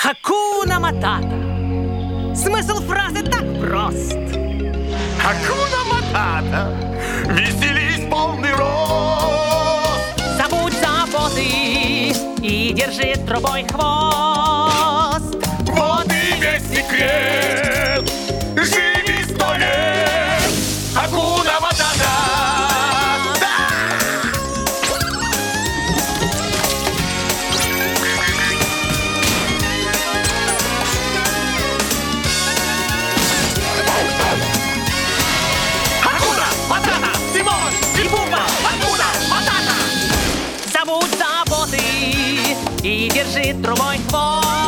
Хакуна Матата. Смысл фразы так прост. Хакуна Матата, веселись полный рост. Забудь заботы и держи трубой хвост. Вот и весь секрет. Живи 100 лет. Хакуна Матата. Забудь заботы и держи трубой хвост.